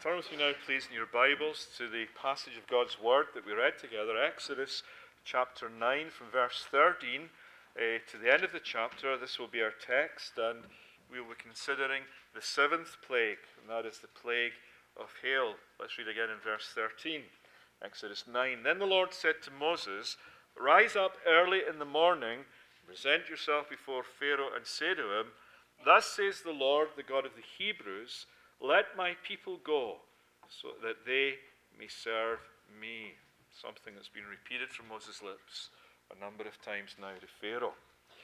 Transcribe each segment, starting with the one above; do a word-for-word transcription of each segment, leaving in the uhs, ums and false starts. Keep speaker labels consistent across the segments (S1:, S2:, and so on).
S1: Turn with me now, please, in your Bibles to the passage of God's Word that we read together, Exodus chapter nine, from verse thirteen uh, to the end of the chapter. This will be our text, and we will be considering the seventh plague, and that is the plague of hail. Let's read again in verse thirteen, Exodus nine. Then the Lord said to Moses, "Rise up early in the morning, present yourself before Pharaoh, and say to him, Thus says the Lord, the God of the Hebrews, Let my people go, so that they may serve me." Something that's been repeated from Moses' lips a number of times now to Pharaoh.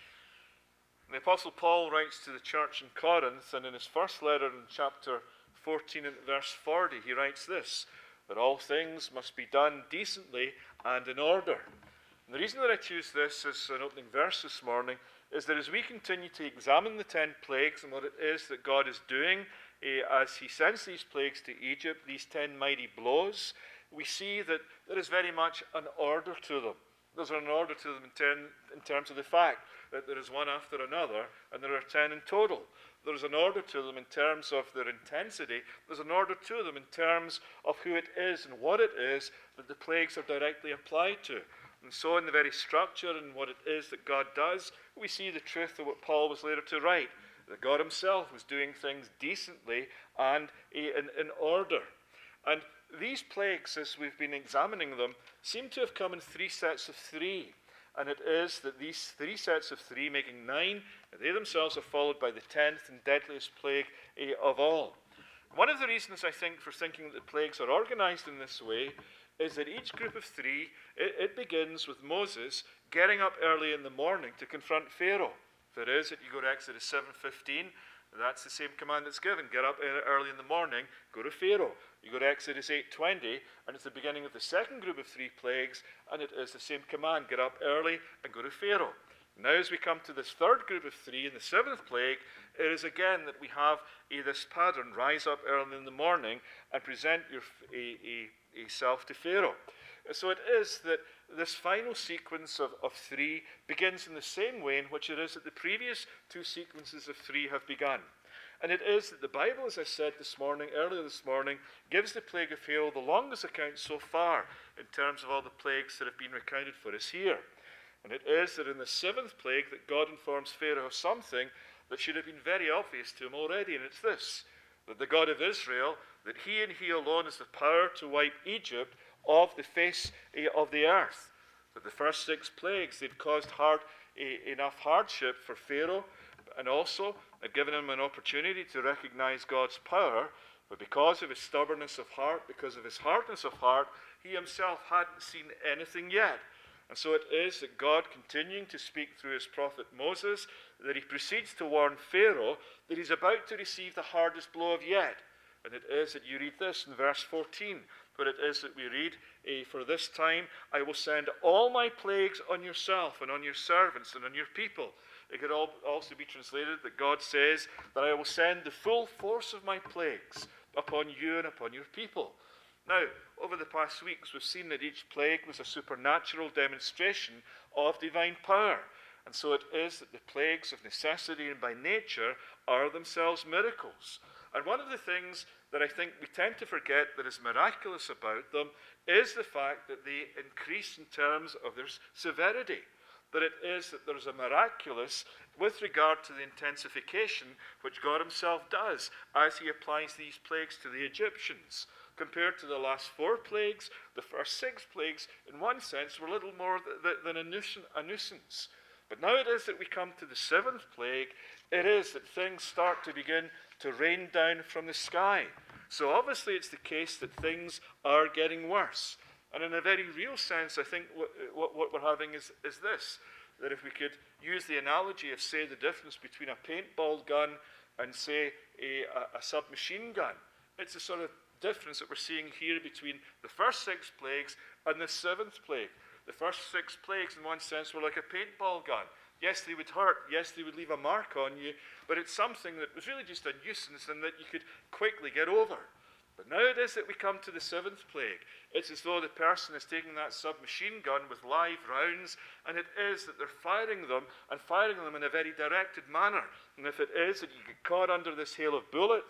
S1: And the Apostle Paul writes to the church in Corinth, and in his first letter in chapter fourteen and verse forty, he writes this, that all things must be done decently and in order. And the reason that I choose this as an opening verse this morning is that as we continue to examine the ten plagues and what it is that God is doing uh, as he sends these plagues to Egypt, these ten mighty blows, we see that there is very much an order to them. There's an order to them in, ten, in terms of the fact that there is one after another, and there are ten in total. There's an order to them in terms of their intensity. There's an order to them in terms of who it is and what it is that the plagues are directly applied to. And so in the very structure and what it is that God does, we see the truth of what Paul was later to write, that God himself was doing things decently and in, in order. And these plagues, as we've been examining them, seem to have come in three sets of three. And it is that these three sets of three, making nine, they themselves are followed by the tenth and deadliest plague of all. One of the reasons, I think, for thinking that the plagues are organized in this way is that each group of three, it, it begins with Moses getting up early in the morning to confront Pharaoh. If it is that you go to Exodus seven fifteen, that's the same command that's given. Get up early in the morning, go to Pharaoh. You go to Exodus eight twenty, and it's the beginning of the second group of three plagues, and it is the same command. Get up early and go to Pharaoh. Now as we come to this third group of three, in the seventh plague, it is again that we have a, this pattern. Rise up early in the morning and present your, a, a, a self to Pharaoh. So it is that this final sequence of, of three begins in the same way in which it is that the previous two sequences of three have begun. And it is that the Bible, as I said this morning, earlier this morning, gives the plague of hail the longest account so far in terms of all the plagues that have been recounted for us here. And it is that in the seventh plague that God informs Pharaoh of something that should have been very obvious to him already, and it's this, that the God of Israel, that he and he alone has the power to wipe Egypt of the face of the earth. That the first six plagues, they'd caused hard, enough hardship for Pharaoh, and also had given him an opportunity to recognize God's power, but because of his stubbornness of heart, because of his hardness of heart, he himself hadn't seen anything yet. And so it is that God, continuing to speak through his prophet Moses, that he proceeds to warn Pharaoh that he's about to receive the hardest blow of yet. And it is that you read this in verse fourteen, where it is that we read, eh, For this time I will send all my plagues on yourself and on your servants and on your people. It could also be translated that God says that I will send the full force of my plagues upon you and upon your people. Now, over the past weeks, we've seen that each plague was a supernatural demonstration of divine power. And so it is that the plagues of necessity and by nature are themselves miracles. And one of the things that I think we tend to forget that is miraculous about them is the fact that they increase in terms of their severity. That it is that there's a miraculous with regard to the intensification which God himself does as he applies these plagues to the Egyptians. Compared to the last four plagues, the first six plagues, in one sense, were little more than a nuisance. But now it is that we come to the seventh plague, it is that things start to begin to rain down from the sky. So obviously it's the case that things are getting worse. And in a very real sense, I think what, what, what we're having is, is this, that if we could use the analogy of, say, the difference between a paintball gun and, say, a, a, a submachine gun, it's a sort of difference that we're seeing here between the first six plagues and the seventh plague. The first six plagues, in one sense, were like a paintball gun. Yes, they would hurt. Yes, they would leave a mark on you. But it's something that was really just a nuisance and that you could quickly get over. But now it is that we come to the seventh plague. It's as though the person is taking that submachine gun with live rounds, and it is that they're firing them, and firing them in a very directed manner. And if it is that you get caught under this hail of bullets,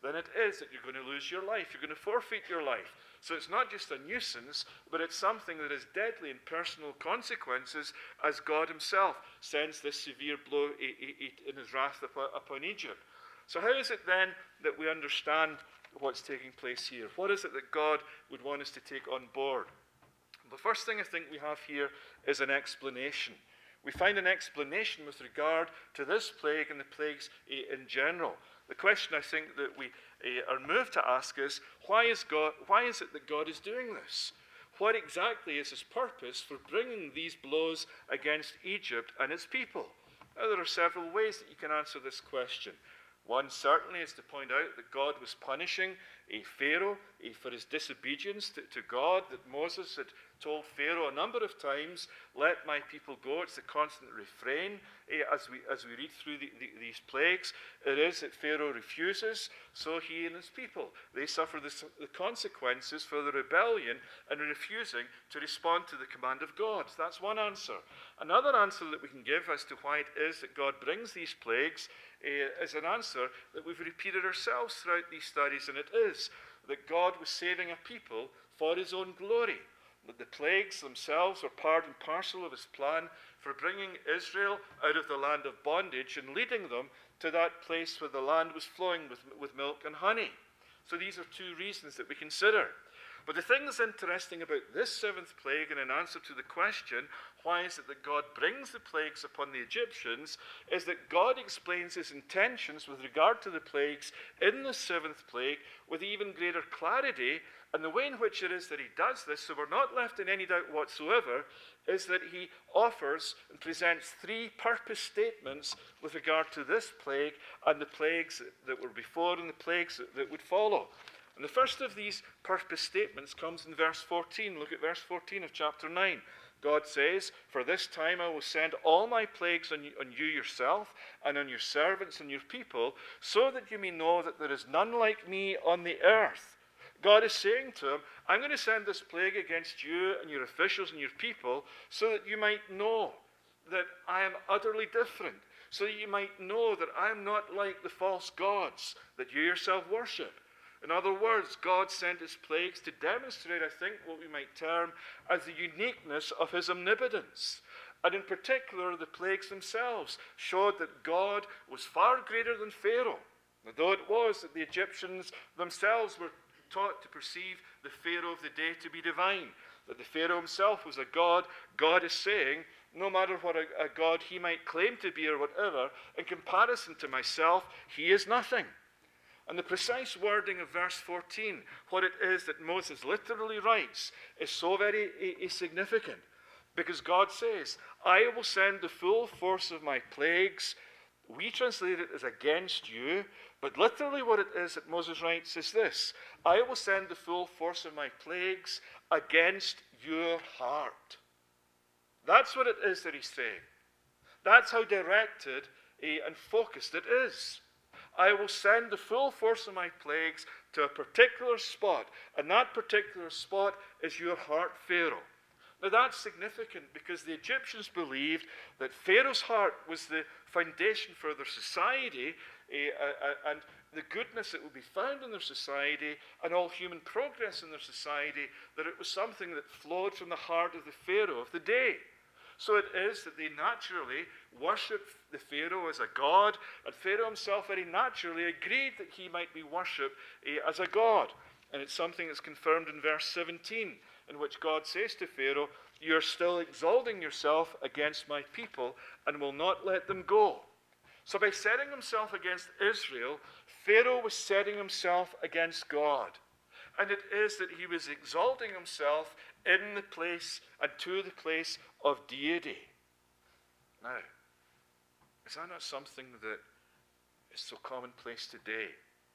S1: then it is that you're going to lose your life. You're going to forfeit your life. So it's not just a nuisance, but it's something that is deadly in personal consequences, as God himself sends this severe blow in his wrath upon Egypt. So how is it then that we understand what's taking place here? What is it that God would want us to take on board? The first thing I think we have here is an explanation. We find an explanation with regard to this plague and the plagues in general. The question I think that we are moved to ask is, why is God? Why is it that God is doing this? What exactly is his purpose for bringing these blows against Egypt and its people? Now, there are several ways that you can answer this question. One certainly is to point out that God was punishing a Pharaoh a, for his disobedience to, to God, that Moses had told Pharaoh a number of times, let my people go. It's the constant refrain eh, as we as we read through the, the, these plagues. It is that Pharaoh refuses, so he and his people, they suffer the, the consequences for the rebellion and refusing to respond to the command of God. That's one answer. Another answer that we can give as to why it is that God brings these plagues Uh, is an answer that we've repeated ourselves throughout these studies, and it is that God was saving a people for his own glory. That the plagues themselves are part and parcel of his plan for bringing Israel out of the land of bondage and leading them to that place where the land was flowing with, with milk and honey. So these are two reasons that we consider. But the thing that's interesting about this seventh plague, and in answer to the question, why is it that God brings the plagues upon the Egyptians, is that God explains his intentions with regard to the plagues in the seventh plague with even greater clarity. And the way in which it is that he does this, so we're not left in any doubt whatsoever, is that he offers and presents three purpose statements with regard to this plague and the plagues that were before and the plagues that, that would follow. And the first of these purpose statements comes in verse fourteen. Look at verse fourteen of chapter nine. God says, for this time I will send all my plagues on you, on you yourself and on your servants and your people, so that you may know that there is none like me on the earth. God is saying to him, I'm going to send this plague against you and your officials and your people so that you might know that I am utterly different, so that you might know that I am not like the false gods that you yourself worship. In other words, God sent his plagues to demonstrate, I think, what we might term as the uniqueness of his omnipotence. And in particular, the plagues themselves showed that God was far greater than Pharaoh, though it was that the Egyptians themselves were taught to perceive the Pharaoh of the day to be divine, that the Pharaoh himself was a god. God is saying, no matter what a, a god he might claim to be or whatever, in comparison to myself, he is nothing. And the precise wording of verse fourteen, what it is that Moses literally writes, is so very uh, significant. Because God says, I will send the full force of my plagues. We translate it as against you, but literally what it is that Moses writes is this: I will send the full force of my plagues against your heart. That's what it is that he's saying. That's how directed uh, and focused it is. I will send the full force of my plagues to a particular spot, and that particular spot is your heart, Pharaoh. Now that's significant because the Egyptians believed that Pharaoh's heart was the foundation for their society, uh, and the goodness that would be found in their society and all human progress in their society, that it was something that flowed from the heart of the Pharaoh of the day. So it is that they naturally worshipped the Pharaoh as a god, and Pharaoh himself very naturally agreed that he might be worshipped uh, as a god. And it's something that's confirmed in verse seventeen, in which God says to Pharaoh, you are still exalting yourself against my people and will not let them go. So by setting himself against Israel, Pharaoh was setting himself against God. And it is that he was exalting himself in the place and to the place of deity. Now, is that not something that is so commonplace today,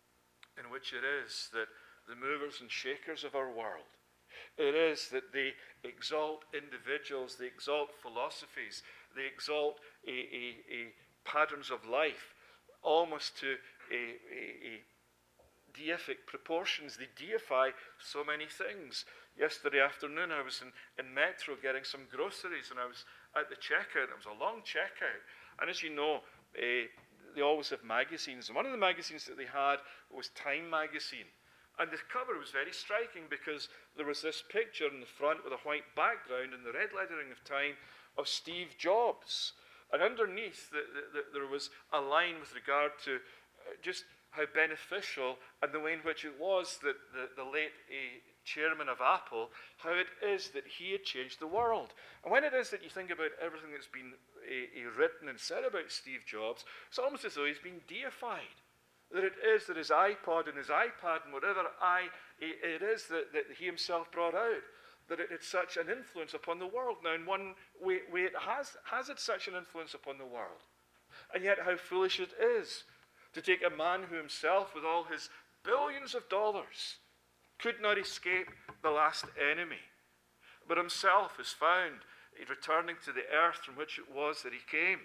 S1: in which it is that the movers and shakers of our world, it is that they exalt individuals, they exalt philosophies, they exalt a, a, a patterns of life, almost to a, a, a deific proportions. They deify so many things. Yesterday afternoon I was in, in Metro getting some groceries, and I was at the checkout. It was a long checkout, and as you know, uh, they always have magazines. And one of the magazines that they had was Time magazine. And the cover was very striking because there was this picture in the front with a white background and the red lettering of Time of Steve Jobs. And underneath, the, the, the, there was a line with regard to uh, just how beneficial and the way in which it was that the, the late uh, chairman of Apple, how it is that he had changed the world. And when it is that you think about everything that's been uh, uh, written and said about Steve Jobs, it's almost as though he's been deified. That it is that his iPod and his iPad and whatever I, it is that, that he himself brought out, that it had such an influence upon the world. Now, in one way, way it has, has it such an influence upon the world. And yet how foolish it is to take a man who himself, with all his billions of dollars, could not escape the last enemy, but himself is found returning to the earth from which it was that he came.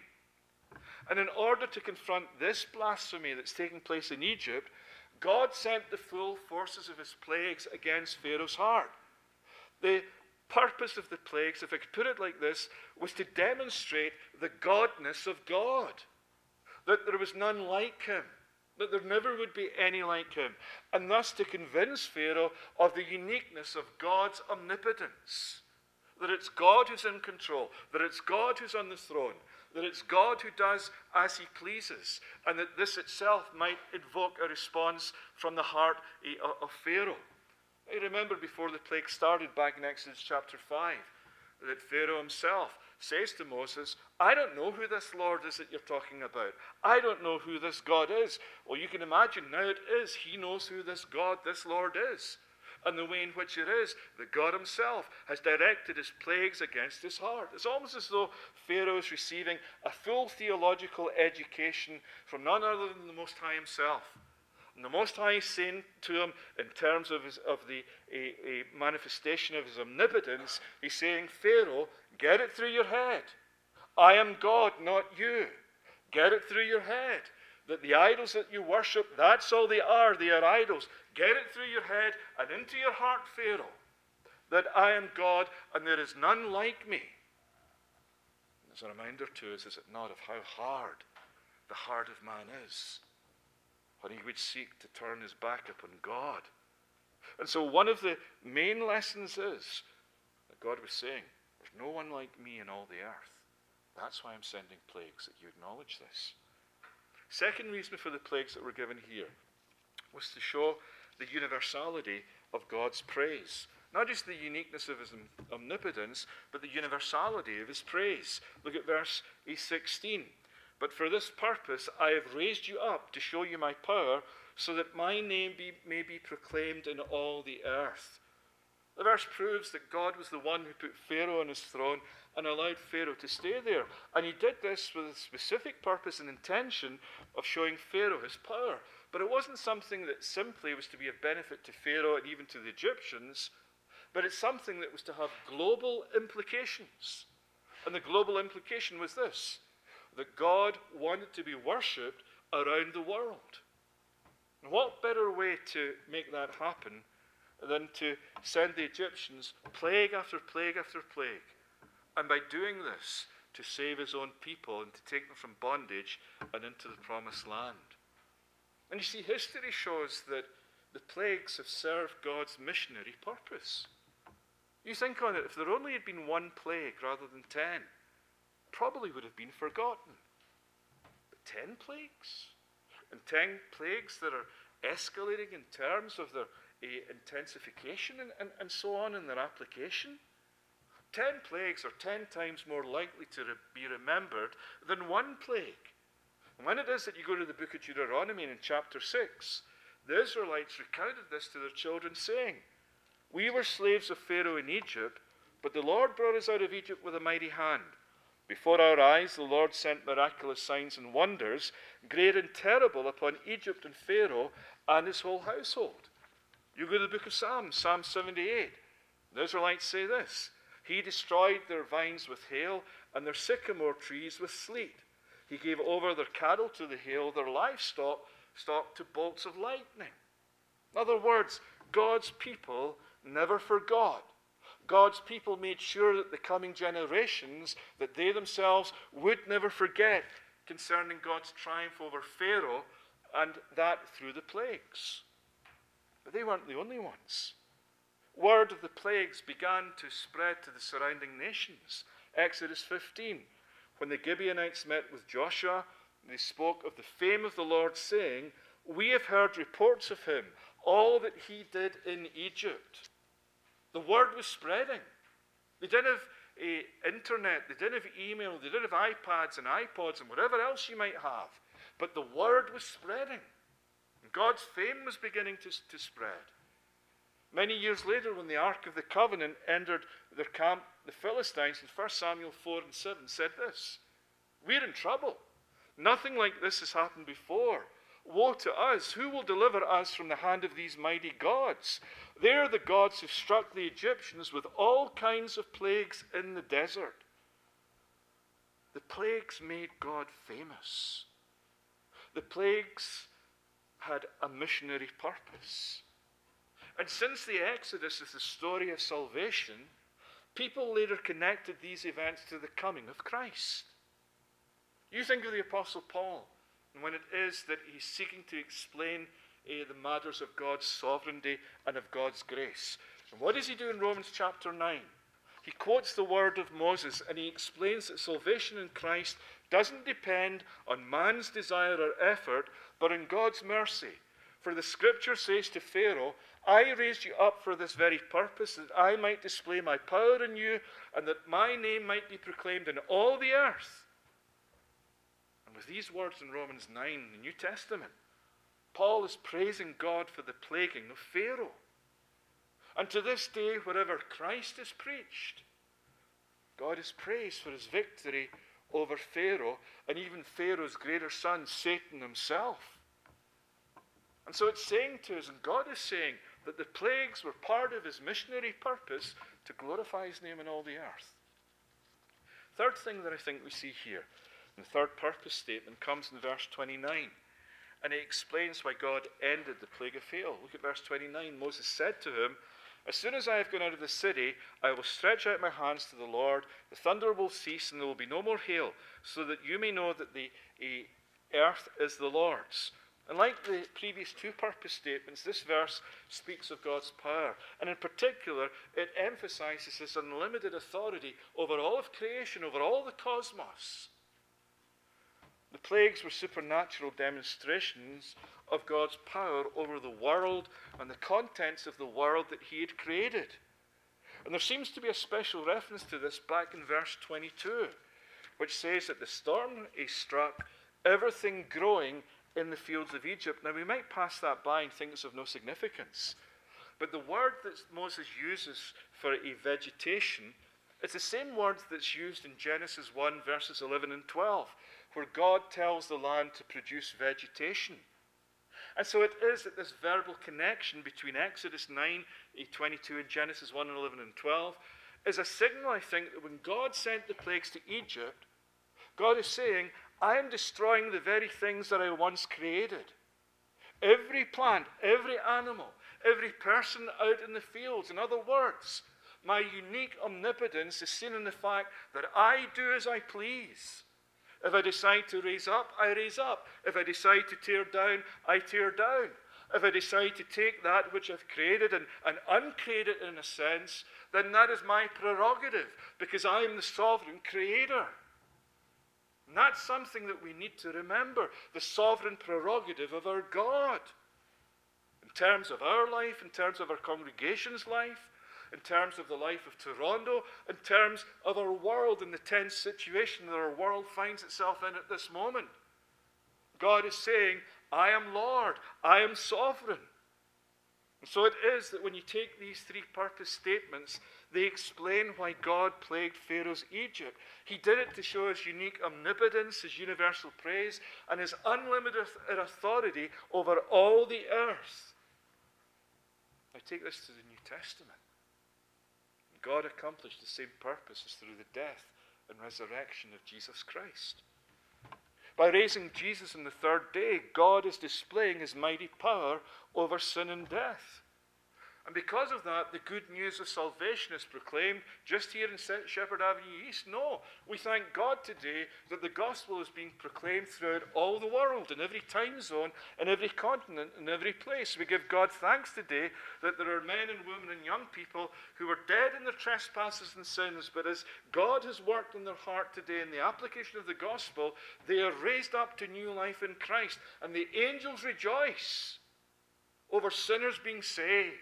S1: And in order to confront this blasphemy that's taking place in Egypt, God sent the full forces of his plagues against Pharaoh's heart. The purpose of the plagues, if I could put it like this, was to demonstrate the godness of God. That there was none like him. That there never would be any like him. And thus to convince Pharaoh of the uniqueness of God's omnipotence. That it's God who's in control. That it's God who's on the throne. That it's God who does as he pleases. And that this itself might evoke a response from the heart of Pharaoh. I remember before the plague started back in Exodus chapter five, that Pharaoh himself says to Moses, I don't know who this Lord is that you're talking about. I don't know who this God is. Well, you can imagine now it is. He knows who this God, this Lord is. And the way in which it is that God himself has directed his plagues against his heart. It's almost as though Pharaoh is receiving a full theological education from none other than the Most High himself. And the Most High is saying to him, in terms of, his, of the a, a manifestation of his omnipotence, he's saying, Pharaoh, get it through your head. I am God, not you. Get it through your head. That the idols that you worship, that's all they are. They are idols. Get it through your head and into your heart, Pharaoh, that I am God and there is none like me. As a reminder to us, is it not, of how hard the heart of man is when he would seek to turn his back upon God. And so one of the main lessons is that God was saying, there's no one like me in all the earth. That's why I'm sending plagues, that you acknowledge this. Second reason for the plagues that were given here was to show the universality of God's praise. Not just the uniqueness of his omnipotence, but the universality of his praise. Look at verse sixteen. But for this purpose I have raised you up to show you my power, so that my name be, may be proclaimed in all the earth. The verse proves that God was the one who put Pharaoh on his throne and allowed Pharaoh to stay there. And he did this with a specific purpose and intention of showing Pharaoh his power. But it wasn't something that simply was to be of benefit to Pharaoh and even to the Egyptians, but it's something that was to have global implications. And the global implication was this, that God wanted to be worshipped around the world. And what better way to make that happen than to send the Egyptians plague after plague after plague, and by doing this, to save his own people and to take them from bondage and into the promised land. And you see, history shows that the plagues have served God's missionary purpose. You think on it, if there only had been one plague rather than ten, probably would have been forgotten. But ten plagues? And ten plagues that are escalating in terms of their uh, intensification and, and, and so on in their application? Ten plagues are ten times more likely to re- be remembered than one plague. And when it is that you go to the book of Deuteronomy in chapter six, the Israelites recounted this to their children, saying, we were slaves of Pharaoh in Egypt, but the Lord brought us out of Egypt with a mighty hand. Before our eyes the Lord sent miraculous signs and wonders, great and terrible, upon Egypt and Pharaoh and his whole household. You go to the book of Psalms, Psalm seventy-eight. The Israelites say this, he destroyed their vines with hail and their sycamore trees with sleet. He gave over their cattle to the hail, their livestock stock to bolts of lightning. In other words, God's people never forgot. God's people made sure that the coming generations, that they themselves would never forget concerning God's triumph over Pharaoh, and that through the plagues. But they weren't the only ones. Word of the plagues began to spread to the surrounding nations. Exodus fifteen, when the Gibeonites met with Joshua, they spoke of the fame of the Lord, saying, "We have heard reports of him, all that he did in Egypt." The word was spreading. They didn't have a internet, they didn't have email, they didn't have iPads and iPods and whatever else you might have. But the word was spreading. And God's fame was beginning to, to spread. Many years later, when the Ark of the Covenant entered their camp, the Philistines, in First Samuel four and seven, said this: "We're in trouble. Nothing like this has happened before. Woe to us! Who will deliver us from the hand of these mighty gods? They are the gods who struck the Egyptians with all kinds of plagues in the desert." The plagues made God famous. The plagues had a missionary purpose. And since the Exodus is the story of salvation, people later connected these events to the coming of Christ. You think of the Apostle Paul, and when it is that he's seeking to explain uh, the matters of God's sovereignty and of God's grace. And what does he do in Romans chapter nine? He quotes the word of Moses, and he explains that salvation in Christ doesn't depend on man's desire or effort, but on God's mercy. For the scripture says to Pharaoh, "I raised you up for this very purpose, that I might display my power in you, and that my name might be proclaimed in all the earth." And with these words in Romans nine, in the New Testament, Paul is praising God for the plaguing of Pharaoh. And to this day, wherever Christ is preached, God is praised for his victory over Pharaoh, and even Pharaoh's greater son, Satan himself. And so it's saying to us, and God is saying, that the plagues were part of his missionary purpose to glorify his name in all the earth. Third thing that I think we see here, the third purpose statement, comes in verse twenty-nine. And it explains why God ended the plague of hail. Look at verse twenty-nine. Moses said to him, "As soon as I have gone out of the city, I will stretch out my hands to the Lord. The thunder will cease, and there will be no more hail, so that you may know that the uh, earth is the Lord's." And like the previous two purpose statements, this verse speaks of God's power. And in particular, it emphasizes his unlimited authority over all of creation, over all the cosmos. The plagues were supernatural demonstrations of God's power over the world and the contents of the world that he had created. And there seems to be a special reference to this back in verse twenty-two, which says that the storm is struck, everything growing in the fields of Egypt. Now we might pass that by and think it's of no significance. But the word that Moses uses for a vegetation is the same word that's used in Genesis one, verses eleven and twelve, where God tells the land to produce vegetation. And so it is that this verbal connection between Exodus nine, twenty-two and Genesis one, eleven and twelve is a signal, I think, that when God sent the plagues to Egypt, God is saying, I am destroying the very things that I once created. Every plant, every animal, every person out in the fields. In other words, my unique omnipotence is seen in the fact that I do as I please. If I decide to raise up, I raise up. If I decide to tear down, I tear down. If I decide to take that which I've created and, and uncreate it in a sense, then that is my prerogative, because I am the sovereign creator. And that's something that we need to remember, the sovereign prerogative of our God. In terms of our life, in terms of our congregation's life, in terms of the life of Toronto, in terms of our world and the tense situation that our world finds itself in at this moment. God is saying, I am Lord, I am sovereign. And so it is that when you take these three purpose statements, they explain why God plagued Pharaoh's Egypt. He did it to show his unique omnipotence, his universal praise, and his unlimited authority over all the earth. Now take this to the New Testament. God accomplished the same purposes through the death and resurrection of Jesus Christ. By raising Jesus on the third day, God is displaying his mighty power over sin and death. And because of that, the good news of salvation is proclaimed just here in Shepherd Avenue East. No, we thank God today that the gospel is being proclaimed throughout all the world, in every time zone, in every continent, in every place. We give God thanks today that there are men and women and young people who are dead in their trespasses and sins, but as God has worked in their heart today in the application of the gospel, they are raised up to new life in Christ. And the angels rejoice over sinners being saved.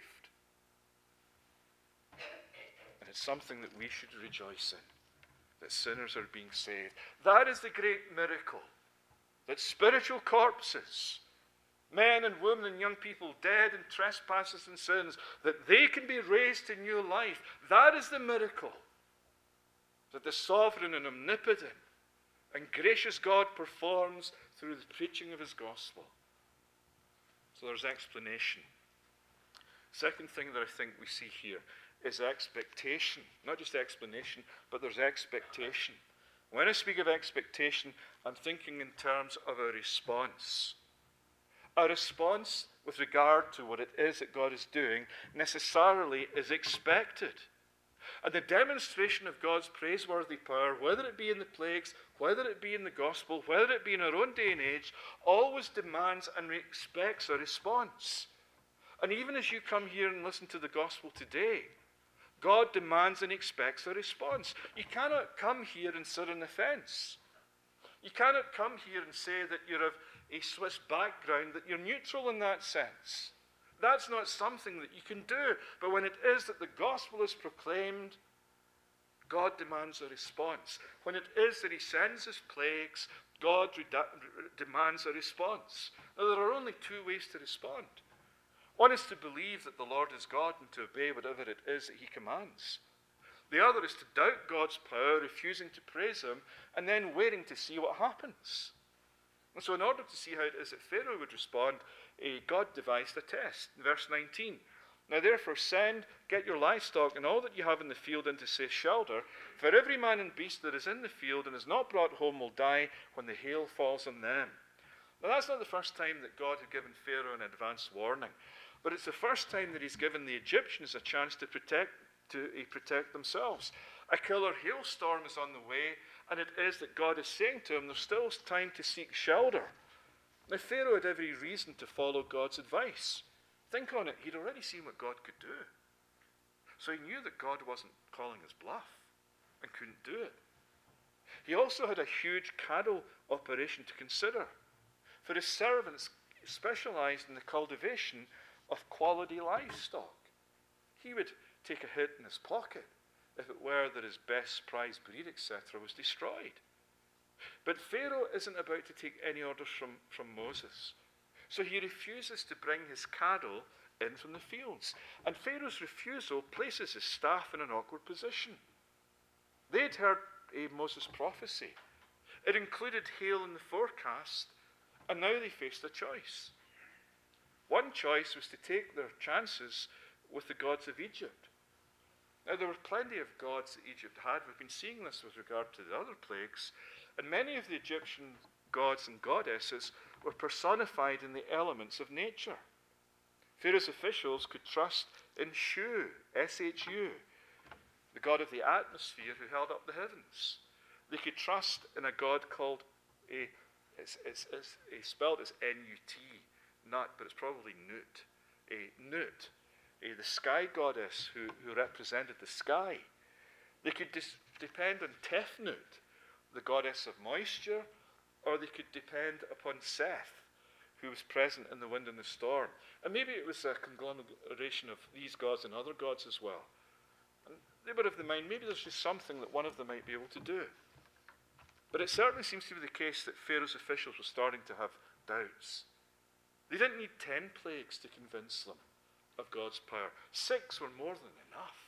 S1: It's something that we should rejoice in, that sinners are being saved. That is the great miracle, that spiritual corpses, men and women and young people dead in trespasses and sins, that they can be raised to new life. That is the miracle that the sovereign and omnipotent and gracious God performs through the preaching of his gospel. So there's explanation. Second thing that I think we see here is expectation. Not just explanation, but there's expectation. When I speak of expectation, I'm thinking in terms of a response. A response with regard to what it is that God is doing necessarily is expected. And the demonstration of God's praiseworthy power, whether it be in the plagues, whether it be in the gospel, whether it be in our own day and age, always demands and expects a response. And even as you come here and listen to the gospel today, God demands and expects a response. You cannot come here and sit on the fence. You cannot come here and say that you're of a Swiss background, that you're neutral in that sense. That's not something that you can do. But when it is that the gospel is proclaimed, God demands a response. When it is that he sends his plagues, God re- demands a response. Now, there are only two ways to respond. One is to believe that the Lord is God and to obey whatever it is that he commands. The other is to doubt God's power, refusing to praise him, and then waiting to see what happens. And so in order to see how it is that Pharaoh would respond, God devised a test. In verse nineteen, now therefore send, get your livestock and all that you have in the field into safe shelter, for every man and beast that is in the field and is not brought home will die when the hail falls on them. Now that's not the first time that God had given Pharaoh an advance warning. But it's the first time that he's given the Egyptians a chance to protect to uh, protect themselves. A killer hailstorm is on the way, and it is that God is saying to him, there's still time to seek shelter. Now, Pharaoh had every reason to follow God's advice. Think on it. He'd already seen what God could do. So he knew that God wasn't calling his bluff and couldn't do it. He also had a huge cattle operation to consider, for his servants specialized in the cultivation of quality livestock. He would take a hit in his pocket if it were that his best prized breed, et cetera, was destroyed. But Pharaoh isn't about to take any orders from, from Moses. So he refuses to bring his cattle in from the fields. And Pharaoh's refusal places his staff in an awkward position. They'd heard a Moses prophecy. It included hail in the forecast, and now they faced a choice. One choice was to take their chances with the gods of Egypt. Now, there were plenty of gods that Egypt had. We've been seeing this with regard to the other plagues. And many of the Egyptian gods and goddesses were personified in the elements of nature. Pharaoh's officials could trust in Shu, S H U, the god of the atmosphere who held up the heavens. They could trust in a god called, a, it's, it's, it's, it's spelled as N U T, Nut, but it's probably Nut, a Nut, a, the sky goddess who, who represented the sky. They could dis- depend on Tefnut, the goddess of moisture, or they could depend upon Seth, who was present in the wind and the storm. And maybe it was a conglomeration of these gods and other gods as well. And they were of the mind, maybe there's just something that one of them might be able to do. But it certainly seems to be the case that Pharaoh's officials were starting to have doubts. They didn't need ten plagues to convince them of God's power. Six were more than enough.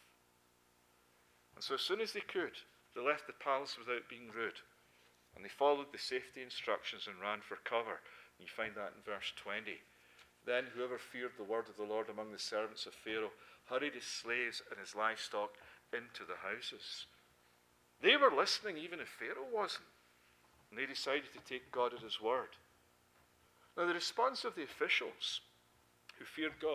S1: And so as soon as they could, they left the palace without being rude. And they followed the safety instructions and ran for cover. You find that in verse twenty. Then whoever feared the word of the Lord among the servants of Pharaoh hurried his slaves and his livestock into the houses. They were listening even if Pharaoh wasn't. And they decided to take God at his word. Now the response of the officials who feared God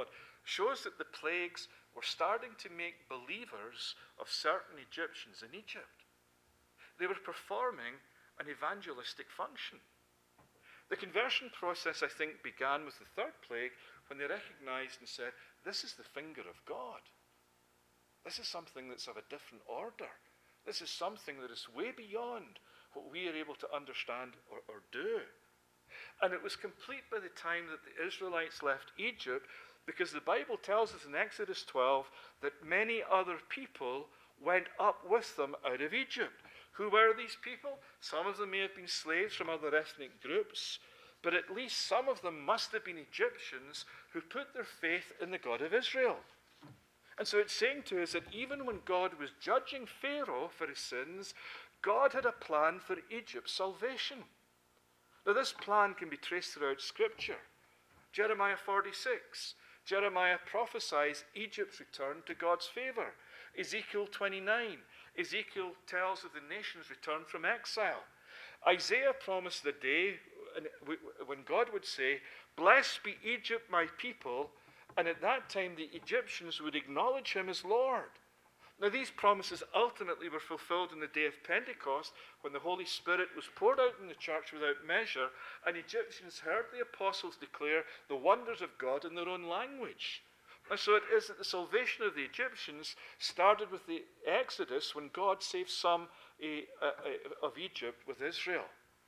S1: shows that the plagues were starting to make believers of certain Egyptians in Egypt. They were performing an evangelistic function. The conversion process, I think, began with the third plague when they recognized and said, this is the finger of God. This is something that's of a different order. This is something that is way beyond what we are able to understand or, or do. And it was complete by the time that the Israelites left Egypt, because the Bible tells us in Exodus twelve that many other people went up with them out of Egypt. Who were these people? Some of them may have been slaves from other ethnic groups, but at least some of them must have been Egyptians who put their faith in the God of Israel. And so it's saying to us that even when God was judging Pharaoh for his sins, God had a plan for Egypt's salvation. Now this plan can be traced throughout Scripture. Jeremiah forty-six. Jeremiah prophesies Egypt's return to God's favor. Ezekiel twenty-nine. Ezekiel tells of the nation's return from exile. Isaiah promised the day when God would say, "Blessed be Egypt, my people," and at that time the Egyptians would acknowledge him as Lord. Now these promises ultimately were fulfilled on the day of Pentecost, when the Holy Spirit was poured out in the church without measure, and Egyptians heard the apostles declare the wonders of God in their own language. And so it is that the salvation of the Egyptians started with the Exodus, when God saved some uh, uh, of Egypt with Israel.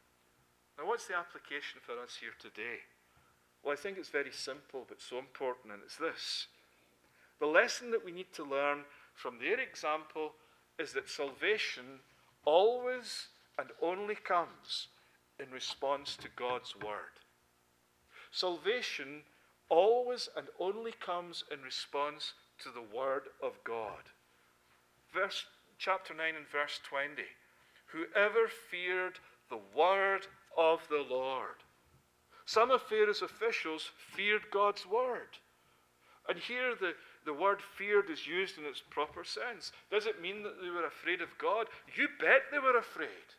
S1: Now what's the application for us here today? Well, I think it's very simple but so important, and it's this. The lesson that we need to learn from their example is that salvation always and only comes in response to God's word. Salvation always and only comes in response to the word of God. Verse, chapter nine and verse twenty. Whoever feared the word of the Lord. Some of Pharaoh's officials feared God's word. And here the, the word feared is used in its proper sense. Does it mean that they were afraid of God? You bet they were afraid.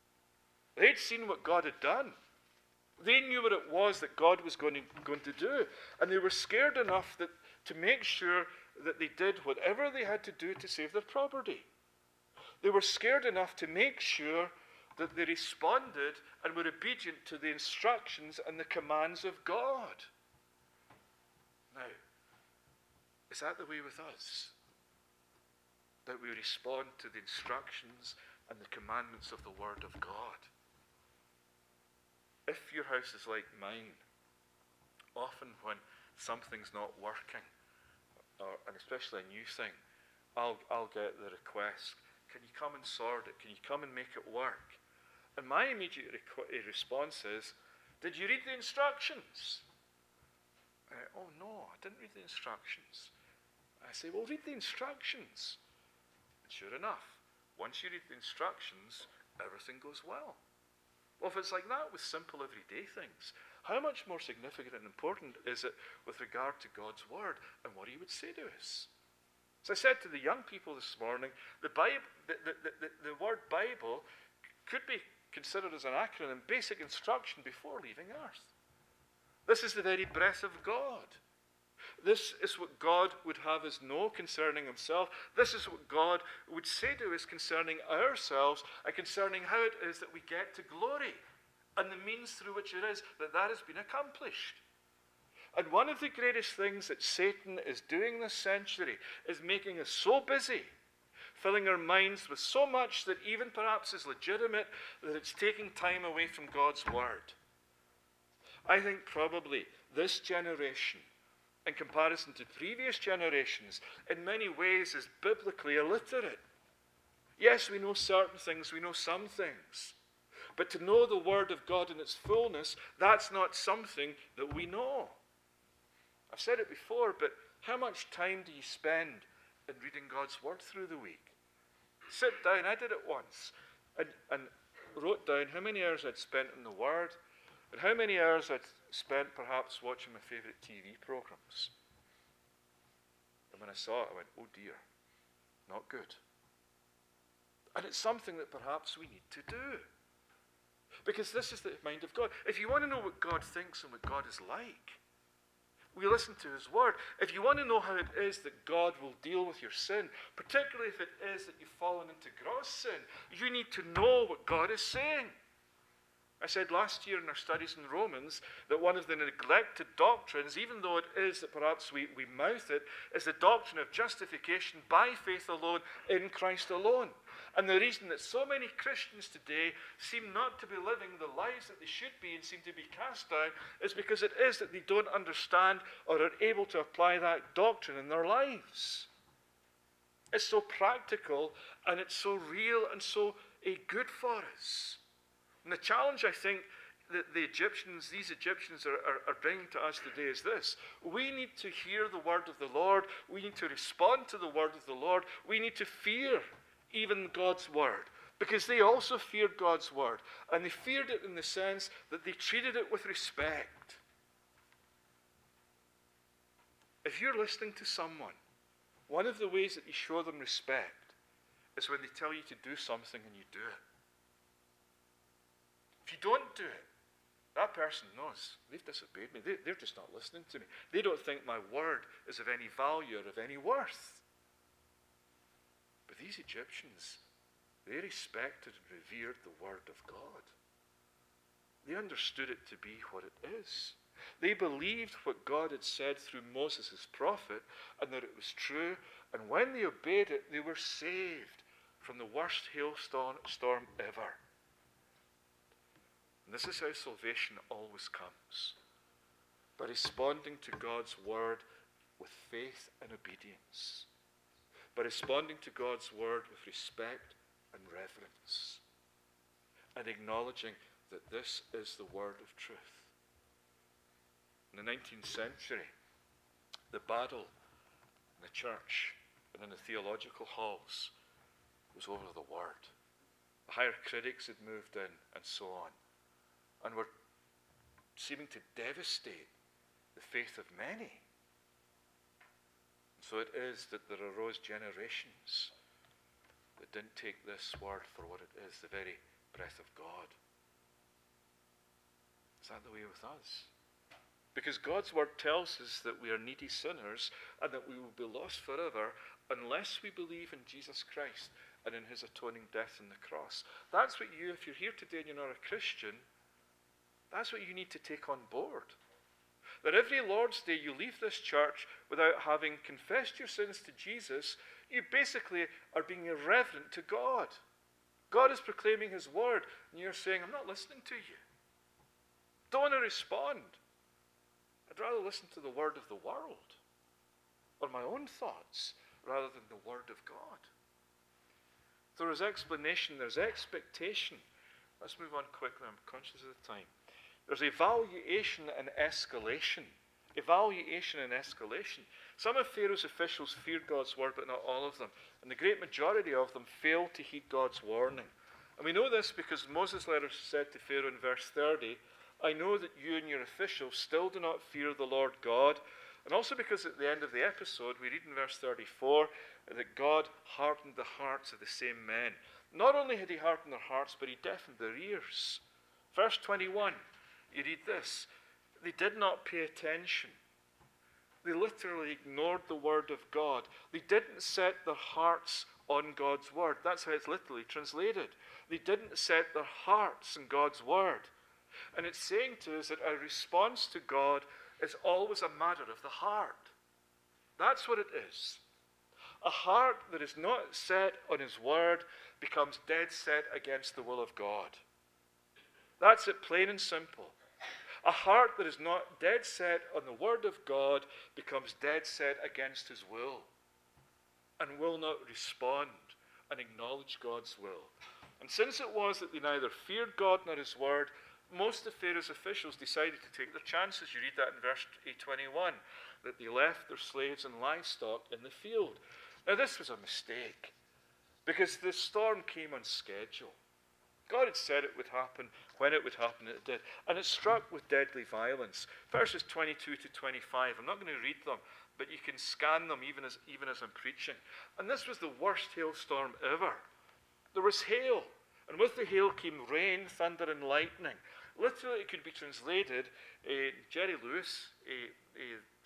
S1: They'd seen what God had done. They knew what it was that God was going to, going to do. And they were scared enough that, to make sure that they did whatever they had to do to save their property. They were scared enough to make sure that they responded and were obedient to the instructions and the commands of God. Now, is that the way with us? That we respond to the instructions and the commandments of the Word of God? If your house is like mine, often when something's not working, or, and especially a new thing, I'll, I'll get the request, can you come and sort it? Can you come and make it work? And my immediate requ- response is, did you read the instructions? Uh, oh no, I didn't read the instructions. I say, well, read the instructions. And sure enough, once you read the instructions, everything goes well. Well, if it's like that with simple everyday things, how much more significant and important is it with regard to God's word and what he would say to us? As I said to the young people this morning, the, Bible, the, the, the, the word Bible could be considered as an acronym, basic instruction before leaving earth. This is the very breath of God. This is what God would have us know concerning himself. This is what God would say to us concerning ourselves and concerning how it is that we get to glory and the means through which it is that that has been accomplished. And one of the greatest things that Satan is doing this century is making us so busy, filling our minds with so much that even perhaps is legitimate, that it's taking time away from God's word. I think probably this generation, in comparison to previous generations, in many ways is biblically illiterate. Yes, we know certain things, we know some things. But to know the word of God in its fullness, that's not something that we know. I've said it before, but how much time do you spend in reading God's word through the week? Sit down, I did it once, and, and wrote down how many hours I'd spent in the word, and how many hours I'd spent perhaps watching my favourite T V programs. And when I saw it, I went, oh dear, not good. And it's something that perhaps we need to do. Because this is the mind of God. If you want to know what God thinks and what God is like, we listen to his word. If you want to know how it is that God will deal with your sin, particularly if it is that you've fallen into gross sin, you need to know what God is saying. I said last year in our studies in Romans that one of the neglected doctrines, even though it is that perhaps we, we mouth it, is the doctrine of justification by faith alone, in Christ alone. And the reason that so many Christians today seem not to be living the lives that they should be and seem to be cast down is because it is that they don't understand or are able to apply that doctrine in their lives. It's so practical and it's so real and so uh, good for us. And the challenge, I think, that the Egyptians, these Egyptians are, are, are bringing to us today is this. We need to hear the word of the Lord. We need to respond to the word of the Lord. We need to fear even God's word, because they also feared God's word. And they feared it in the sense that they treated it with respect. If you're listening to someone, one of the ways that you show them respect is when they tell you to do something and you do it. If you don't do it, that person knows they've disobeyed me. They, they're just not listening to me. They don't think my word is of any value or of any worth. But these Egyptians, they respected and revered the word of God. They understood it to be what it is. They believed what God had said through Moses, his prophet, and that it was true. And when they obeyed it, they were saved from the worst hailstorm storm ever. And this is how salvation always comes, by responding to God's word with faith and obedience, by responding to God's word with respect and reverence, and acknowledging that this is the word of truth. In the nineteenth century, the battle in the church and in the theological halls was over the word. The higher critics had moved in and so on, and were seeming to devastate the faith of many. And so it is that there arose generations that didn't take this word for what it is, the very breath of God. Is that the way with us? Because God's word tells us that we are needy sinners and that we will be lost forever unless we believe in Jesus Christ and in his atoning death on the cross. That's what you, if you're here today and you're not a Christian, that's what you need to take on board. That every Lord's Day you leave this church without having confessed your sins to Jesus, you basically are being irreverent to God. God is proclaiming his word, and you're saying, I'm not listening to you. Don't want to respond. I'd rather listen to the word of the world, or my own thoughts, rather than the word of God. There is explanation, there's expectation. Let's move on quickly, I'm conscious of the time. There's evaluation and escalation. Evaluation and escalation. Some of Pharaoh's officials feared God's word, but not all of them. And the great majority of them failed to heed God's warning. And we know this because Moses' letter said to Pharaoh in verse thirty, I know that you and your officials still do not fear the Lord God. And also because at the end of the episode, we read in verse thirty-four that God hardened the hearts of the same men. Not only had he hardened their hearts, but he deafened their ears. Verse twenty-one. You read this, they did not pay attention. They literally ignored the word of God. They didn't set their hearts on God's word. That's how it's literally translated. They didn't set their hearts on God's word. And it's saying to us that our response to God is always a matter of the heart. That's what it is. A heart that is not set on his word becomes dead set against the will of God. That's it, plain and simple. A heart that is not dead set on the word of God becomes dead set against his will and will not respond and acknowledge God's will. And since it was that they neither feared God nor his word, most of Pharaoh's officials decided to take their chances. You read that in verse twenty-one, that they left their slaves and livestock in the field. Now this was a mistake, because the storm came on schedule. God had said it would happen when it would happen, and it did. And it struck with deadly violence. Verses twenty-two to twenty-five, I'm not going to read them, but you can scan them even as, even as I'm preaching. And this was the worst hailstorm ever. There was hail, and with the hail came rain, thunder, and lightning. Literally, it could be translated, uh, Jerry Lewis, a, a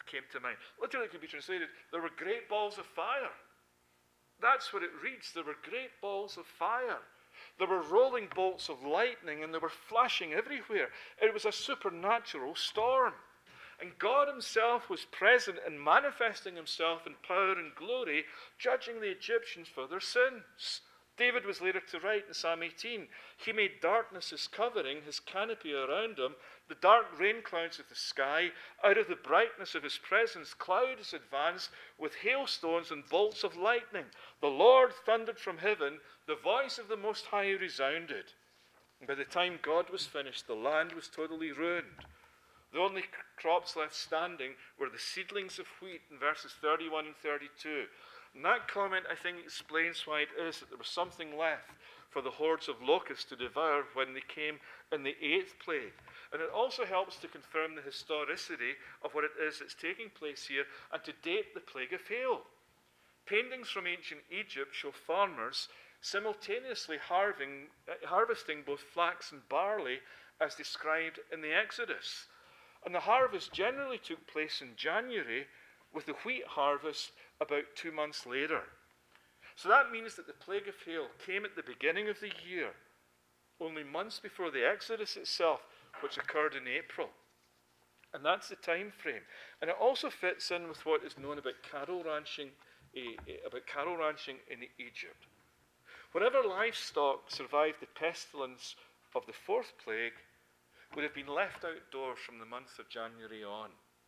S1: came to mind. Literally, it could be translated, there were great balls of fire. That's what it reads. There were great balls of fire. There were rolling bolts of lightning, and they were flashing everywhere. It was a supernatural storm. And God himself was present and manifesting himself in power and glory, judging the Egyptians for their sins. David was later to write in Psalm eighteen, he made darkness his covering, his canopy around him, the dark rain clouds of the sky. Out of the brightness of his presence, clouds advanced with hailstones and bolts of lightning. The Lord thundered from heaven, the voice of the Most High resounded. And by the time God was finished, the land was totally ruined. The only crops left standing were the seedlings of wheat in verses thirty-one and thirty-two. And that comment, I think, explains why it is that there was something left for the hordes of locusts to devour when they came in the eighth plague. And it also helps to confirm the historicity of what it is that's taking place here and to date the plague of hail. Paintings from ancient Egypt show farmers simultaneously harvesting, uh, harvesting both flax and barley as described in the Exodus. And the harvest generally took place in January, with the wheat harvest about two months later. So that means that the plague of hail came at the beginning of the year, only months before the Exodus itself, which occurred in April. And that's the time frame. And it also fits in with what is known about cattle ranching, uh, about cattle ranching in Egypt. Whatever livestock survived the pestilence of the fourth plague would have been left outdoors from the month of January on.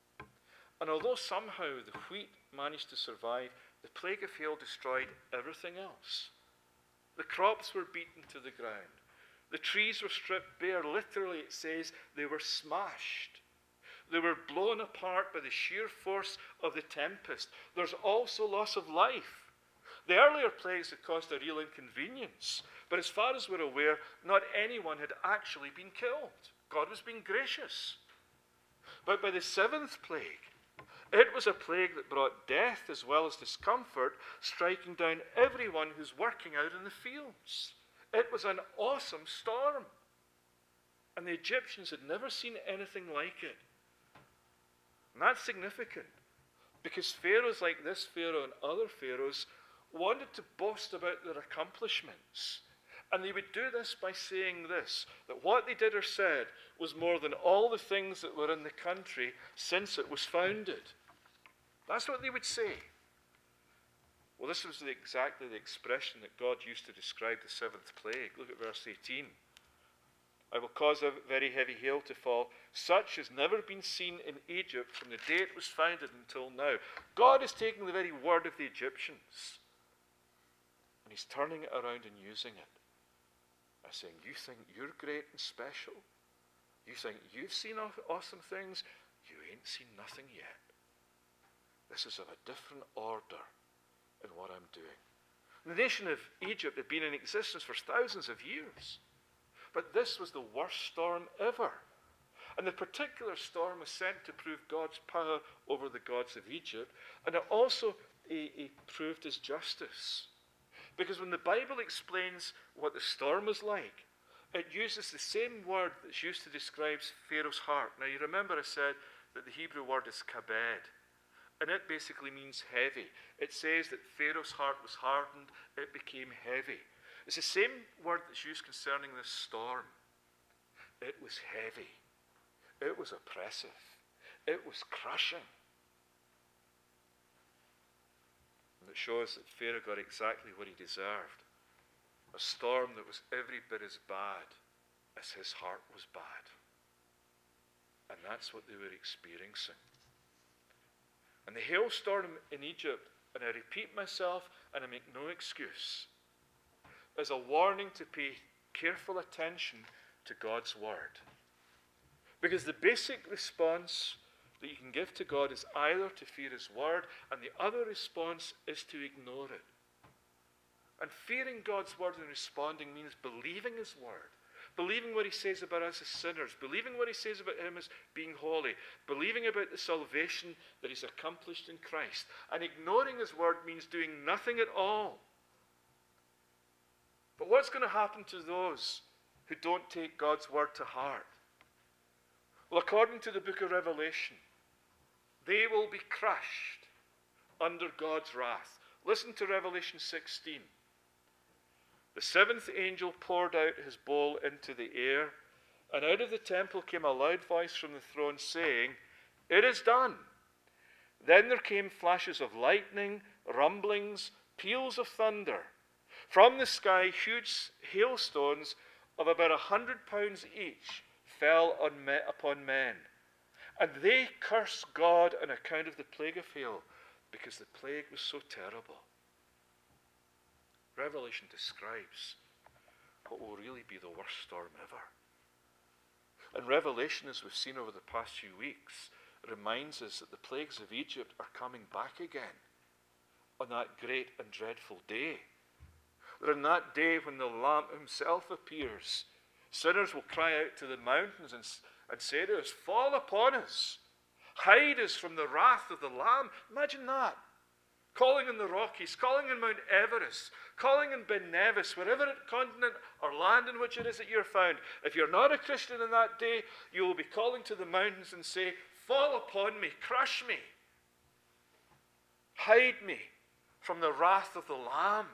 S1: And although somehow the wheat managed to survive, the plague of hail destroyed everything else. The crops were beaten to the ground. The trees were stripped bare. Literally, it says they were smashed. They were blown apart by the sheer force of the tempest. There's also loss of life. The earlier plagues had caused a real inconvenience, but as far as we're aware, not anyone had actually been killed. God was being gracious. But by the seventh plague, it was a plague that brought death as well as discomfort, striking down everyone who's working out in the fields. It was an awesome storm. And the Egyptians had never seen anything like it. And that's significant, because pharaohs like this pharaoh and other pharaohs wanted to boast about their accomplishments. And they would do this by saying this, that what they did or said was more than all the things that were in the country since it was founded. That's what they would say. Well, this was the, exactly the expression that God used to describe the seventh plague. Look at verse eighteen. I will cause a very heavy hail to fall, such as never been seen in Egypt from the day it was founded until now. God is taking the very word of the Egyptians, and he's turning it around and using it. By saying, you think you're great and special? You think you've seen awesome things? You ain't seen nothing yet. This is of a different order in what I'm doing. The nation of Egypt had been in existence for thousands of years. But this was the worst storm ever. And the particular storm was sent to prove God's power over the gods of Egypt. And it also he, he proved his justice. Because when the Bible explains what the storm was like, it uses the same word that's used to describe Pharaoh's heart. Now you remember I said that the Hebrew word is kabed. And it basically means heavy. It says that Pharaoh's heart was hardened, it became heavy. It's the same word that's used concerning this storm. It was heavy. It was oppressive. It was crushing. And it shows that Pharaoh got exactly what he deserved. A storm that was every bit as bad as his heart was bad. And that's what they were experiencing. And the hailstorm in Egypt, and I repeat myself and I make no excuse, is a warning to pay careful attention to God's word. Because the basic response that you can give to God is either to fear his word, and the other response is to ignore it. And fearing God's word and responding means believing his word. Believing what he says about us as sinners. Believing what he says about him as being holy. Believing about the salvation that he's accomplished in Christ. And ignoring his word means doing nothing at all. But what's going to happen to those who don't take God's word to heart? Well, according to the book of Revelation, They will be crushed under God's wrath. Listen to Revelation sixteen. The seventh angel poured out his bowl into the air, and out of the temple came a loud voice from the throne saying, "It is done." Then there came flashes of lightning, rumblings, peals of thunder. From the sky, huge hailstones of about a hundred pounds each fell on me, upon men. And they cursed God on account of the plague of hail, because the plague was so terrible. Revelation describes what will really be the worst storm ever. And Revelation, as we've seen over the past few weeks, reminds us that the plagues of Egypt are coming back again on that great and dreadful day. That on that day when the Lamb himself appears, sinners will cry out to the mountains and, and say to us, "Fall upon us. Hide us from the wrath of the Lamb." Imagine that. Calling in the Rockies, calling in Mount Everest, calling in Ben Nevis, wherever continent or land in which it is that you're found. If you're not a Christian in that day, you will be calling to the mountains and say, "Fall upon me, crush me. Hide me from the wrath of the Lamb."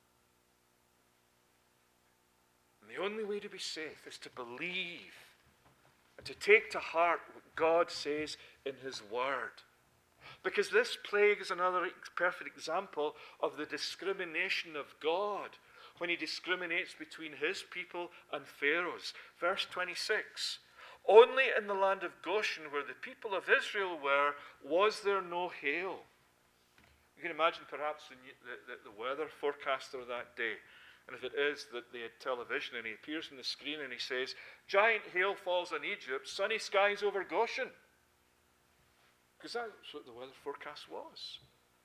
S1: And the only way to be safe is to believe and to take to heart what God says in his word. Because this plague is another perfect example of the discrimination of God when he discriminates between his people and Pharaoh's. Verse twenty-six, "Only in the land of Goshen, where the people of Israel were, was there no hail." You can imagine perhaps the, the, the weather forecaster that day. And if it is that they had television and he appears on the screen and he says, "Giant hail falls on Egypt, sunny skies over Goshen." Because that's what the weather forecast was.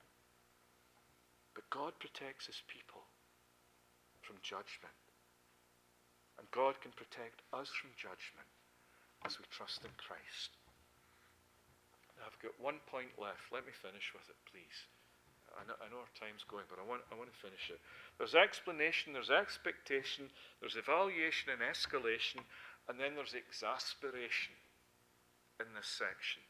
S1: But God protects his people from judgment. And God can protect us from judgment as we trust in Christ. Now, I've got one point left. Let me finish with it, please. I know, I know our time's going, but I want, I want to finish it. There's explanation, there's expectation, there's evaluation and escalation, and then there's exasperation in this section.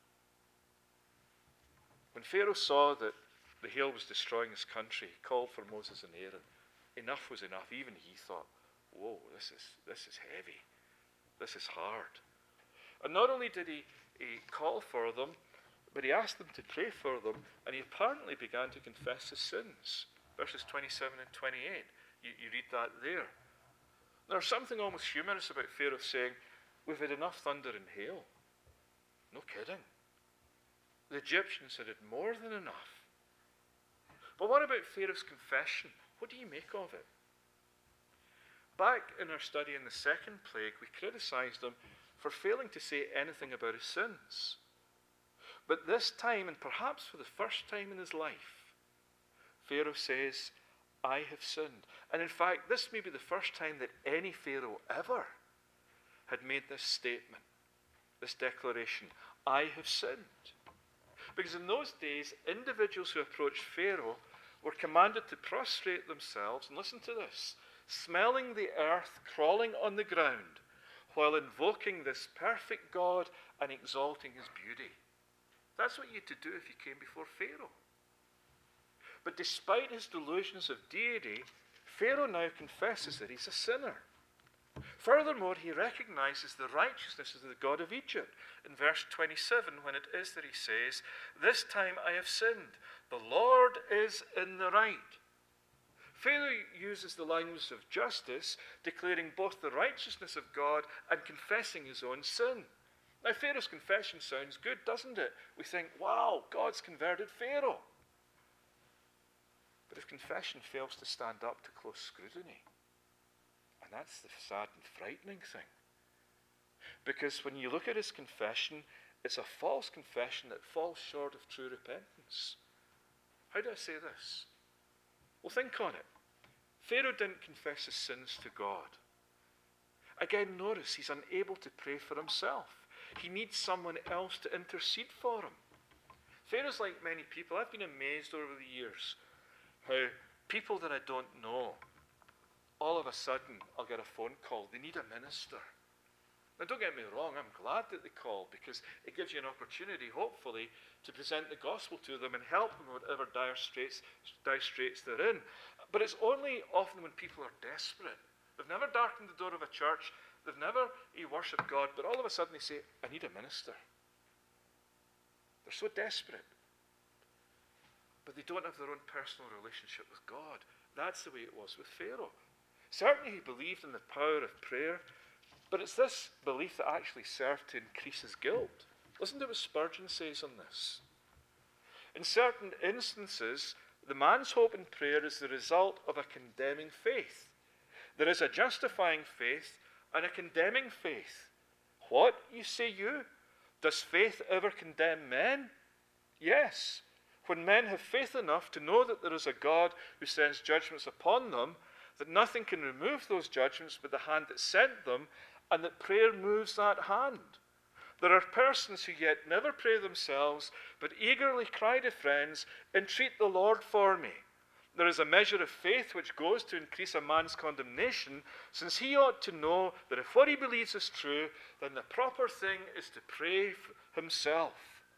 S1: When Pharaoh saw that the hail was destroying his country, he called for Moses and Aaron. Enough was enough. Even he thought, "Whoa, this is this is heavy. This is hard." And not only did he, he call for them, but he asked them to pray for them, and he apparently began to confess his sins. Verses twenty-seven and twenty-eight. You, you read that there. There's something almost humorous about Pharaoh saying, "We've had enough thunder and hail." No kidding. The Egyptians had had more than enough. But what about Pharaoh's confession? What do you make of it? Back in our study in the second plague, we criticized him for failing to say anything about his sins. But this time, and perhaps for the first time in his life, Pharaoh says, "I have sinned." And in fact, this may be the first time that any Pharaoh ever had made this statement, this declaration, "I have sinned." Because in those days, individuals who approached Pharaoh were commanded to prostrate themselves, and listen to this, smelling the earth, crawling on the ground, while invoking this perfect God and exalting his beauty. That's what you had to do if you came before Pharaoh. But despite his delusions of deity, Pharaoh now confesses that he's a sinner. Furthermore, he recognizes the righteousness of the God of Egypt. In verse twenty-seven, when it is that he says, "This time I have sinned. The Lord is in the right." Pharaoh uses the language of justice, declaring both the righteousness of God and confessing his own sin. Now, Pharaoh's confession sounds good, doesn't it? We think, wow, God's converted Pharaoh. But his confession fails to stand up to close scrutiny. And that's the sad and frightening thing. Because when you look at his confession, it's a false confession that falls short of true repentance. How do I say this? Well, think on it. Pharaoh didn't confess his sins to God. Again, notice he's unable to pray for himself. He needs someone else to intercede for him. Pharaoh's like many people. I've been amazed over the years how people that I don't know, all of a sudden I'll get a phone call. They need a minister. Now, don't get me wrong, I'm glad that they call, because it gives you an opportunity, hopefully, to present the gospel to them and help them with whatever dire straits, dire straits they're in. But it's only often when people are desperate. They've never darkened the door of a church, they've never worshipped God, but all of a sudden they say, I need a minister. They're so desperate. But they don't have their own personal relationship with God. That's the way it was with Pharaoh. Certainly he believed in the power of prayer, but it's this belief that actually served to increase his guilt. Listen to what Spurgeon says on this. In certain instances, the man's hope in prayer is the result of a condemning faith. There is a justifying faith and a condemning faith. What, you say you? Does faith ever condemn men? Yes. When men have faith enough to know that there is a God who sends judgments upon them, that nothing can remove those judgments but the hand that sent them, and that prayer moves that hand. There are persons who yet never pray themselves, but eagerly cry to friends, entreat the Lord for me. There is a measure of faith which goes to increase a man's condemnation, since he ought to know that if what he believes is true, then the proper thing is to pray himself.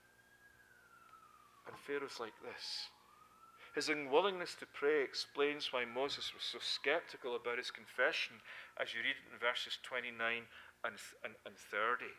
S1: And Pharaoh's like this. His unwillingness to pray explains why Moses was so skeptical about his confession, as you read it in verses twenty-nine and, and, and thirty.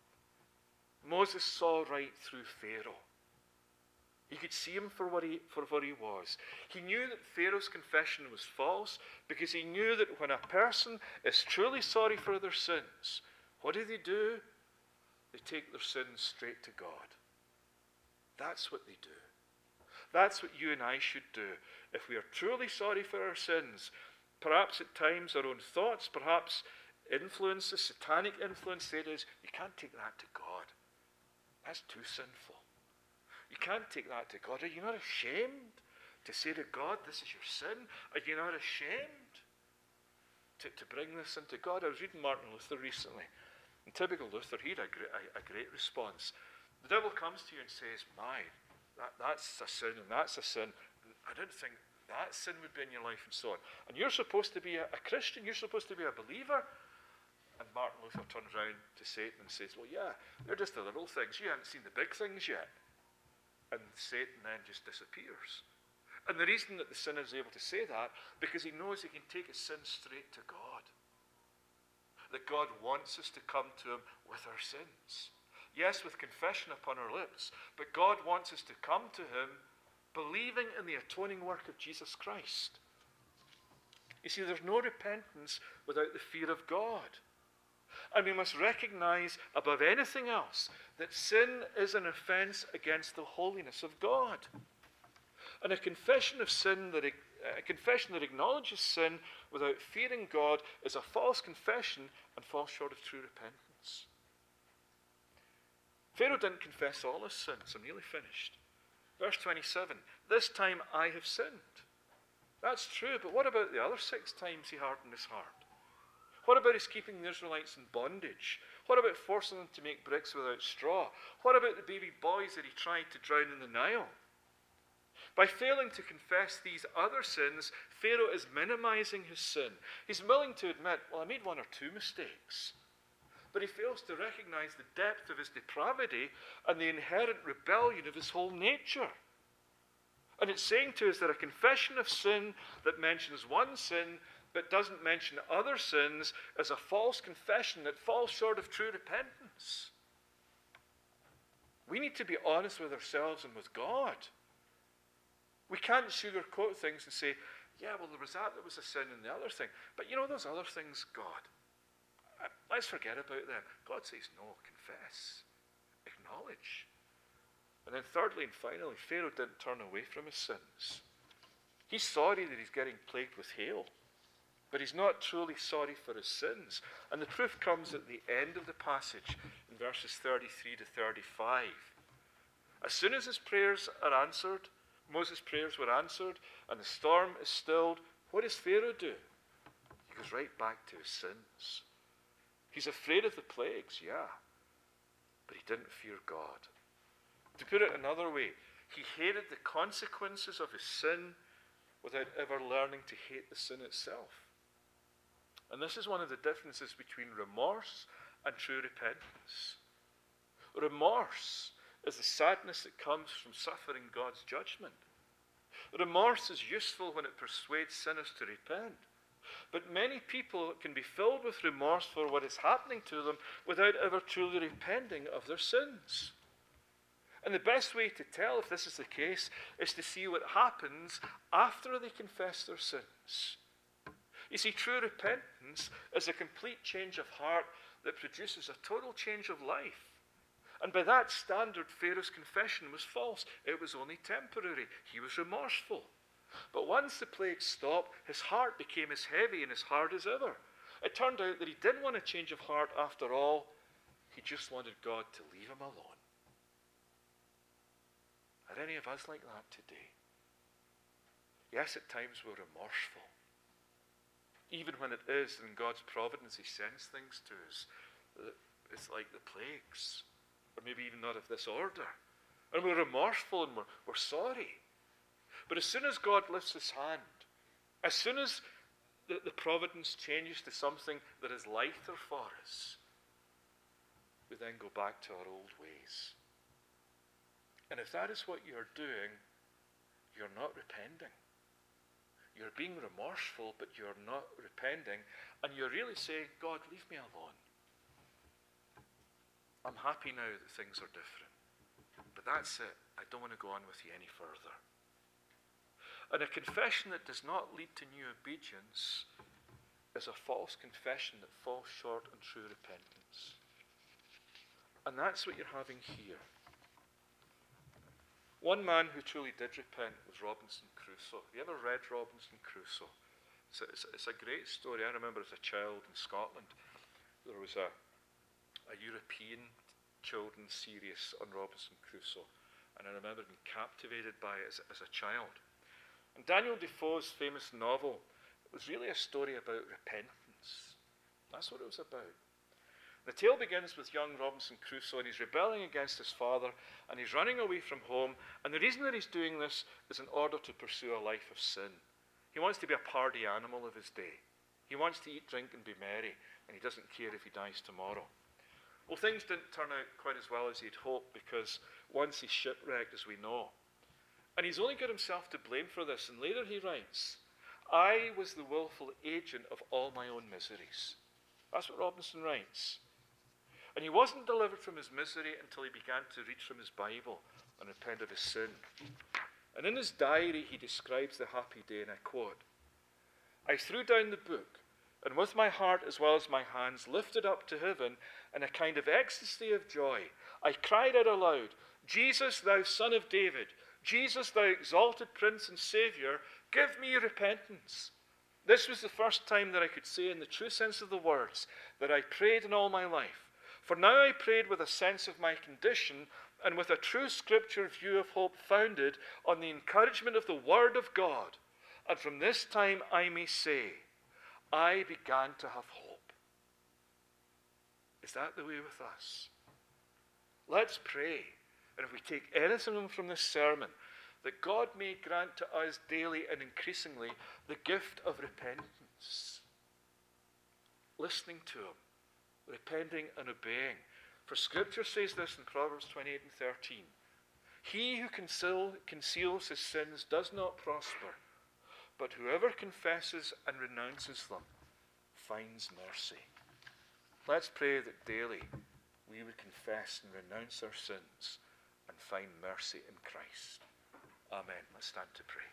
S1: Moses saw right through Pharaoh. He could see him for what he, for what he was. He knew that Pharaoh's confession was false because he knew that when a person is truly sorry for their sins, what do they do? They take their sins straight to God. That's what they do. That's what you and I should do. If we are truly sorry for our sins, perhaps at times our own thoughts, perhaps influences, satanic influence, say to us, you can't take that to God. That's too sinful. You can't take that to God. Are you not ashamed to say to God, this is your sin? Are you not ashamed to, to bring this into God? I was reading Martin Luther recently. In typical Luther, he had a great, a, a great response. The devil comes to you and says, my, That, that's a sin and that's a sin. I didn't think that sin would be in your life and so on. And you're supposed to be a, a Christian. You're supposed to be a believer. And Martin Luther turns around to Satan and says, well, yeah, they're just the little things. You haven't seen the big things yet. And Satan then just disappears. And the reason that the sinner is able to say that, because he knows he can take his sin straight to God. That God wants us to come to him with our sins. Yes, with confession upon our lips, but God wants us to come to him believing in the atoning work of Jesus Christ. You see, there's no repentance without the fear of God. And we must recognize above anything else that sin is an offense against the holiness of God. And a confession of sin that a confession that acknowledges sin without fearing God is a false confession and falls short of true repentance. Pharaoh didn't confess all his sins. I'm nearly finished. Verse twenty-seven, this time I have sinned. That's true, but what about the other six times he hardened his heart? What about his keeping the Israelites in bondage? What about forcing them to make bricks without straw? What about the baby boys that he tried to drown in the Nile? By failing to confess these other sins, Pharaoh is minimizing his sin. He's willing to admit, well, I made one or two mistakes. But he fails to recognize the depth of his depravity and the inherent rebellion of his whole nature. And it's saying to us that a confession of sin that mentions one sin but doesn't mention other sins is a false confession that falls short of true repentance. We need to be honest with ourselves and with God. We can't sugarcoat things and say, yeah, well, there was that, there was a sin in the other thing. But you know, those other things, God, let's forget about them. God says, no, confess, acknowledge. And then thirdly and finally, Pharaoh didn't turn away from his sins. He's sorry that he's getting plagued with hail, but he's not truly sorry for his sins. And the proof comes at the end of the passage in verses thirty-three to thirty-five. As soon as his prayers are answered, Moses' prayers were answered, and the storm is stilled, what does Pharaoh do? He goes right back to his sins. He's afraid of the plagues, yeah, but he didn't fear God. To put it another way, he hated the consequences of his sin without ever learning to hate the sin itself. And this is one of the differences between remorse and true repentance. Remorse is the sadness that comes from suffering God's judgment. Remorse is useful when it persuades sinners to repent. But many people can be filled with remorse for what is happening to them without ever truly repenting of their sins. And the best way to tell if this is the case is to see what happens after they confess their sins. You see, true repentance is a complete change of heart that produces a total change of life. And by that standard, Pharaoh's confession was false. It was only temporary. He was remorseful. But once the plague stopped, his heart became as heavy and as hard as ever. It turned out that he didn't want a change of heart after all. He just wanted God to leave him alone. Are any of us like that today? Yes, at times we're remorseful. Even when it is in God's providence he sends things to us. It's like the plagues. Or maybe even not of this order. And we're remorseful and we're, we're sorry. But as soon as God lifts his hand, as soon as the, the providence changes to something that is lighter for us, we then go back to our old ways. And if that is what you're doing, you're not repenting. You're being remorseful, but you're not repenting. And you're really saying, God, leave me alone. I'm happy now that things are different. But that's it. I don't want to go on with you any further. And a confession that does not lead to new obedience is a false confession that falls short on true repentance. And that's what you're having here. One man who truly did repent was Robinson Crusoe. Have you ever read Robinson Crusoe? It's a, it's a, it's a great story. I remember as a child in Scotland, there was a a European children's series on Robinson Crusoe. And I remember being captivated by it as, as a child. And Daniel Defoe's famous novel was really a story about repentance. That's what it was about. The tale begins with young Robinson Crusoe, and he's rebelling against his father, and he's running away from home. And the reason that he's doing this is in order to pursue a life of sin. He wants to be a party animal of his day. He wants to eat, drink, and be merry, and he doesn't care if he dies tomorrow. Well, things didn't turn out quite as well as he'd hoped, because once he's shipwrecked, as we know. And he's only got himself to blame for this. And later he writes, I was the willful agent of all my own miseries. That's what Robinson writes. And he wasn't delivered from his misery until he began to read from his Bible and repent of his sin. And in his diary he describes the happy day, and I quote, I threw down the book, and with my heart as well as my hands lifted up to heaven in a kind of ecstasy of joy, I cried out aloud, Jesus, thou Son of David, Jesus, thou exalted Prince and Saviour, give me repentance. This was the first time that I could say in the true sense of the words that I prayed in all my life. For now I prayed with a sense of my condition and with a true scripture view of hope founded on the encouragement of the Word of God. And from this time I may say, I began to have hope. Is that the way with us? Let's pray. And if we take anything from this sermon, that God may grant to us daily and increasingly the gift of repentance. Listening to him, repenting and obeying. For Scripture says this in Proverbs twenty-eight and thirteen. He who conceal, conceals his sins does not prosper, but whoever confesses and renounces them finds mercy. Let's pray that daily we would confess and renounce our sins and find mercy in Christ. Amen. Let's stand to pray.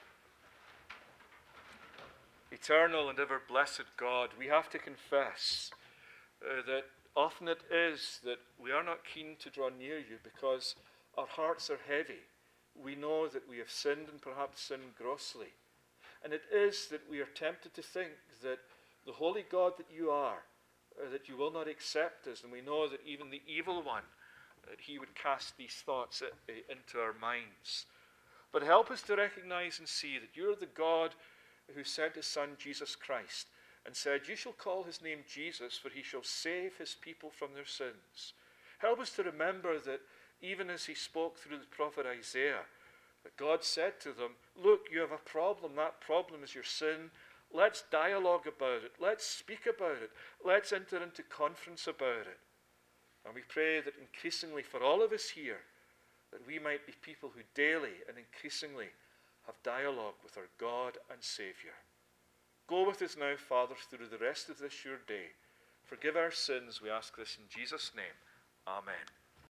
S1: Eternal and ever blessed God, we have to confess uh, that often it is that we are not keen to draw near you because our hearts are heavy. We know that we have sinned and perhaps sinned grossly. And it is that we are tempted to think that the holy God that you are, uh, that you will not accept us. And we know that even the evil one, that he would cast these thoughts uh, into our minds. But help us to recognize and see that you're the God who sent his Son, Jesus Christ, and said, you shall call his name Jesus, for he shall save his people from their sins. Help us to remember that even as he spoke through the prophet Isaiah, that God said to them, look, you have a problem. That problem is your sin. Let's dialogue about it. Let's speak about it. Let's enter into conference about it. And we pray that increasingly for all of us here, that we might be people who daily and increasingly have dialogue with our God and Saviour. Go with us now, Father, through the rest of this your day. Forgive our sins, we ask this in Jesus' name. Amen.